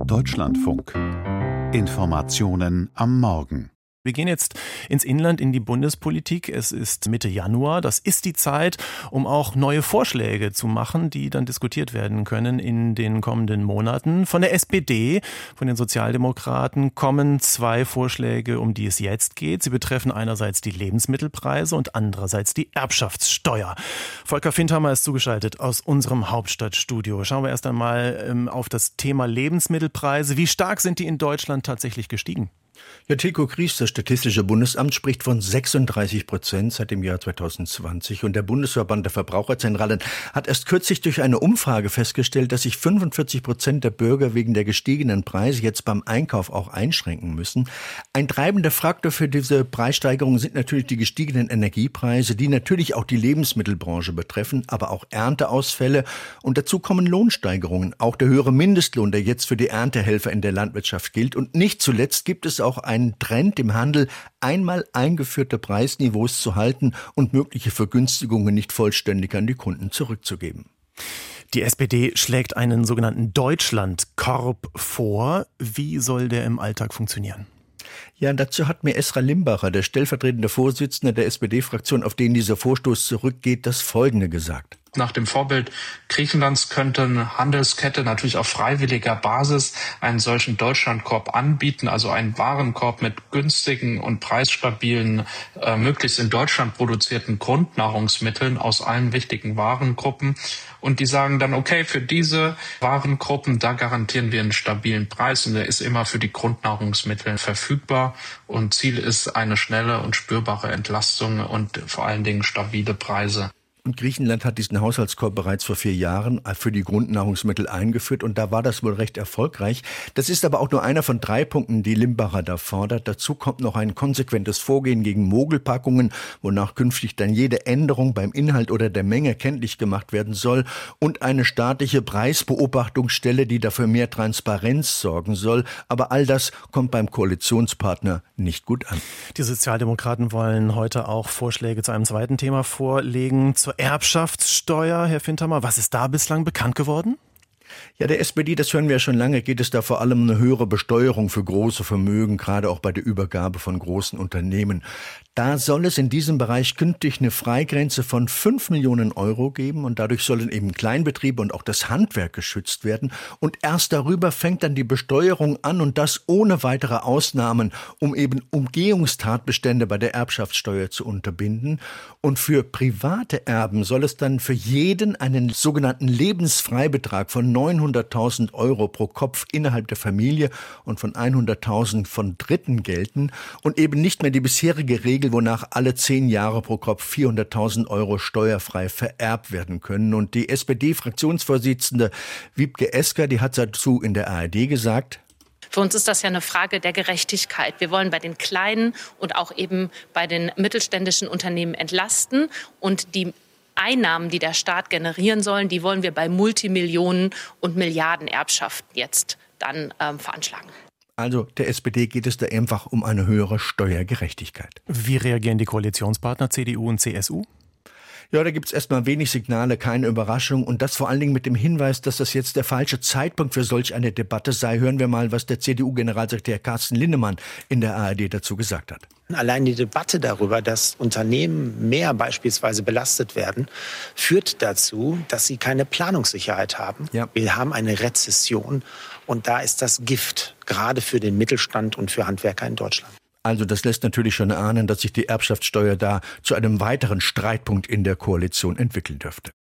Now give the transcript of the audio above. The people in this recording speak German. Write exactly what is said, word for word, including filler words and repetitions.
Deutschlandfunk. Informationen am Morgen. Wir gehen jetzt ins Inland, in die Bundespolitik. Es ist Mitte Januar. Das ist die Zeit, um auch neue Vorschläge zu machen, die dann diskutiert werden können in den kommenden Monaten. Von der S P D, von den Sozialdemokraten, kommen zwei Vorschläge, um die es jetzt geht. Sie betreffen einerseits die Lebensmittelpreise und andererseits die Erbschaftssteuer. Volker Findhammer ist zugeschaltet aus unserem Hauptstadtstudio. Schauen wir erst einmal ähm, auf das Thema Lebensmittelpreise. Wie stark sind die in Deutschland tatsächlich gestiegen? Ja, Tilko Kries, das Statistische Bundesamt, spricht von sechsunddreißig Prozent seit dem Jahr zweitausendzwanzig. Und der Bundesverband der Verbraucherzentralen hat erst kürzlich durch eine Umfrage festgestellt, dass sich fünfundvierzig Prozent der Bürger wegen der gestiegenen Preise jetzt beim Einkauf auch einschränken müssen. Ein treibender Faktor für diese Preissteigerung sind natürlich die gestiegenen Energiepreise, die natürlich auch die Lebensmittelbranche betreffen, aber auch Ernteausfälle. Und dazu kommen Lohnsteigerungen, auch der höhere Mindestlohn, der jetzt für die Erntehelfer in der Landwirtschaft gilt. Und nicht zuletzt gibt es auch einen Trend im Handel, einmal eingeführte Preisniveaus zu halten und mögliche Vergünstigungen nicht vollständig an die Kunden zurückzugeben. Die S P D schlägt einen sogenannten Deutschlandkorb vor. Wie soll der im Alltag funktionieren? Ja, dazu hat mir Esra Limbacher, der stellvertretende Vorsitzende der S P D-Fraktion, auf den dieser Vorstoß zurückgeht, das Folgende gesagt. Nach dem Vorbild Griechenlands könnten Handelskette natürlich auf freiwilliger Basis einen solchen Deutschlandkorb anbieten, also einen Warenkorb mit günstigen und preisstabilen, äh, möglichst in Deutschland produzierten Grundnahrungsmitteln aus allen wichtigen Warengruppen. Und die sagen dann, okay, für diese Warengruppen, da garantieren wir einen stabilen Preis und der ist immer für die Grundnahrungsmittel verfügbar. Und Ziel ist eine schnelle und spürbare Entlastung und vor allen Dingen stabile Preise. Und Griechenland hat diesen Haushaltskorb bereits vor vier Jahren für die Grundnahrungsmittel eingeführt und da war das wohl recht erfolgreich. Das ist aber auch nur einer von drei Punkten, die Limbacher da fordert. Dazu kommt noch ein konsequentes Vorgehen gegen Mogelpackungen, wonach künftig dann jede Änderung beim Inhalt oder der Menge kenntlich gemacht werden soll und eine staatliche Preisbeobachtungsstelle, die dafür mehr Transparenz sorgen soll. Aber all das kommt beim Koalitionspartner nicht gut an. Die Sozialdemokraten wollen heute auch Vorschläge zu einem zweiten Thema vorlegen, zur Erbschaftssteuer. Herr Findhammer, was ist da bislang bekannt geworden? Ja, der S P D, das hören wir ja schon lange, geht es da vor allem um eine höhere Besteuerung für große Vermögen, gerade auch bei der Übergabe von großen Unternehmen. Da soll es in diesem Bereich künftig eine Freigrenze von fünf Millionen Euro geben und dadurch sollen eben Kleinbetriebe und auch das Handwerk geschützt werden. Und erst darüber fängt dann die Besteuerung an und das ohne weitere Ausnahmen, um eben Umgehungstatbestände bei der Erbschaftssteuer zu unterbinden. Und für private Erben soll es dann für jeden einen sogenannten Lebensfreibetrag von neunhunderttausend Euro pro Kopf innerhalb der Familie und von hunderttausend von Dritten gelten und eben nicht mehr die bisherige Regel, wonach alle zehn Jahre pro Kopf vierhunderttausend Euro steuerfrei vererbt werden können. Und die S P D-Fraktionsvorsitzende Wiebke Esker, die hat dazu in der A R D gesagt: Für uns ist das ja eine Frage der Gerechtigkeit. Wir wollen bei den kleinen und auch eben bei den mittelständischen Unternehmen entlasten und die Einnahmen, die der Staat generieren sollen, die wollen wir bei Multimillionen und Milliarden Erbschaften jetzt dann ähm, veranschlagen. Also der S P D geht es da einfach um eine höhere Steuergerechtigkeit. Wie reagieren die Koalitionspartner C D U und C S U? Ja, da gibt's erstmal wenig Signale, keine Überraschung. Und das vor allen Dingen mit dem Hinweis, dass das jetzt der falsche Zeitpunkt für solch eine Debatte sei. Hören wir mal, was der C D U-Generalsekretär Carsten Linnemann in der A R D dazu gesagt hat. Allein die Debatte darüber, dass Unternehmen mehr beispielsweise belastet werden, führt dazu, dass sie keine Planungssicherheit haben. Ja. Wir haben eine Rezession und da ist das Gift, gerade für den Mittelstand und für Handwerker in Deutschland. Also das lässt natürlich schon ahnen, dass sich die Erbschaftssteuer da zu einem weiteren Streitpunkt in der Koalition entwickeln dürfte.